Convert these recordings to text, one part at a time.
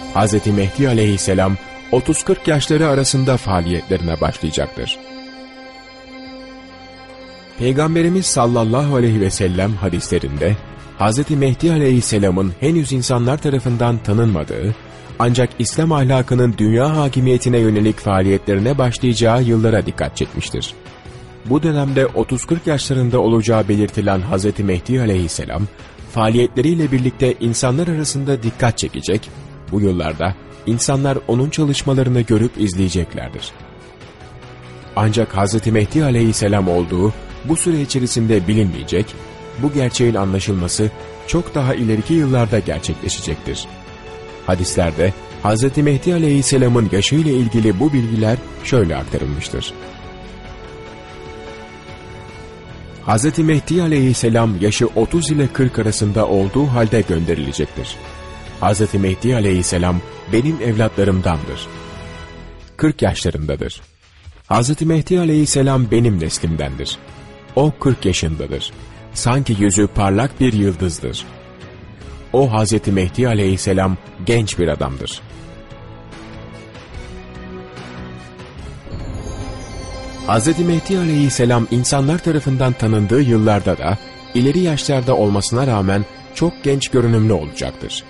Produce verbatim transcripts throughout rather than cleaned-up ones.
Hz. Mehdi aleyhisselam otuz kırk yaşları arasında faaliyetlerine başlayacaktır. Peygamberimiz sallallahu aleyhi ve sellem hadislerinde Hz. Mehdi aleyhisselamın henüz insanlar tarafından tanınmadığı, ancak İslam ahlakının dünya hakimiyetine yönelik faaliyetlerine başlayacağı yıllara dikkat çekmiştir. Bu dönemde otuz kırk yaşlarında olacağı belirtilen Hz. Mehdi aleyhisselam, faaliyetleriyle birlikte insanlar arasında dikkat çekecek, bu yıllarda insanlar onun çalışmalarını görüp izleyeceklerdir. Ancak Hz. Mehdi aleyhisselam olduğu bu süre içerisinde bilinmeyecek, bu gerçeğin anlaşılması çok daha ileriki yıllarda gerçekleşecektir. Hadislerde Hz. Mehdi aleyhisselamın yaşı ile ilgili bu bilgiler şöyle aktarılmıştır. Hz. Mehdi aleyhisselam yaşı otuz ile kırk arasında olduğu halde gönderilecektir. Hz. Mehdi aleyhisselam benim evlatlarımdandır. kırk yaşlarındadır. Hz. Mehdi aleyhisselam benim neslimdendir. O kırk yaşındadır. Sanki yüzü parlak bir yıldızdır. O Hz. Mehdi aleyhisselam genç bir adamdır. Hz. Mehdi aleyhisselam insanlar tarafından tanındığı yıllarda da ileri yaşlarda olmasına rağmen çok genç görünümlü olacaktır.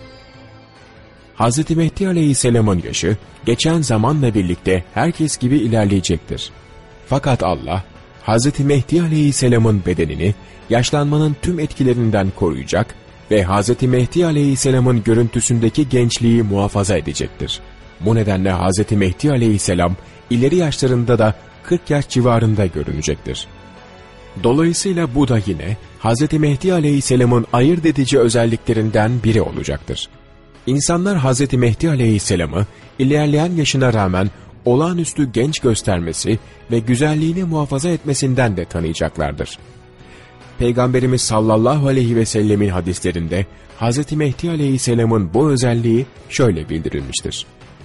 Hz. Mehdi aleyhisselamın yaşı geçen zamanla birlikte herkes gibi ilerleyecektir. Fakat Allah, Hz. Mehdi aleyhisselamın bedenini yaşlanmanın tüm etkilerinden koruyacak ve Hz. Mehdi aleyhisselamın görüntüsündeki gençliği muhafaza edecektir. Bu nedenle Hz. Mehdi aleyhisselam ileri yaşlarında da kırk yaş civarında görünecektir. Dolayısıyla bu da yine Hz. Mehdi aleyhisselamın ayırt edici özelliklerinden biri olacaktır. İnsanlar Hz. Mehdi aleyhisselamı ilerleyen yaşına rağmen olağanüstü genç göstermesi ve güzelliğini muhafaza etmesinden de tanıyacaklardır. Peygamberimiz sallallahu aleyhi ve sellemin hadislerinde Hz. Mehdi aleyhisselamın bu özelliği şöyle bildirilmiştir.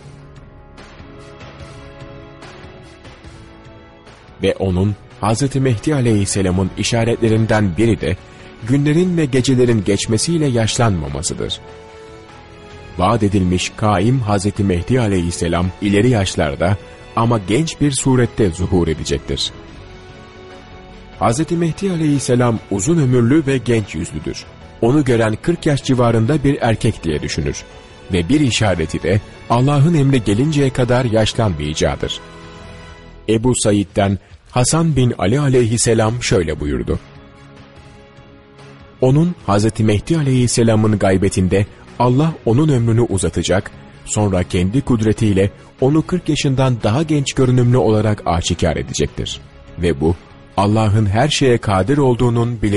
Ve onun Hz. Mehdi aleyhisselamın işaretlerinden biri de günlerin ve gecelerin geçmesiyle yaşlanmamasıdır. Vaat edilmiş kaim Hz. Mehdi aleyhisselam ileri yaşlarda ama genç bir surette zuhur edecektir. Hz. Mehdi aleyhisselam uzun ömürlü ve genç yüzlüdür. Onu gören kırk yaş civarında bir erkek diye düşünür. Ve bir işareti de Allah'ın emri gelinceye kadar yaşlanmayacağıdır. Ebu Said'den Hasan bin Ali aleyhisselam şöyle buyurdu. Onun Hz. Mehdi aleyhisselamın gaybetinde Allah onun ömrünü uzatacak, sonra kendi kudretiyle onu kırk yaşından daha genç görünümlü olarak aşikar edecektir. Ve bu Allah'ın her şeye kadir olduğunun bile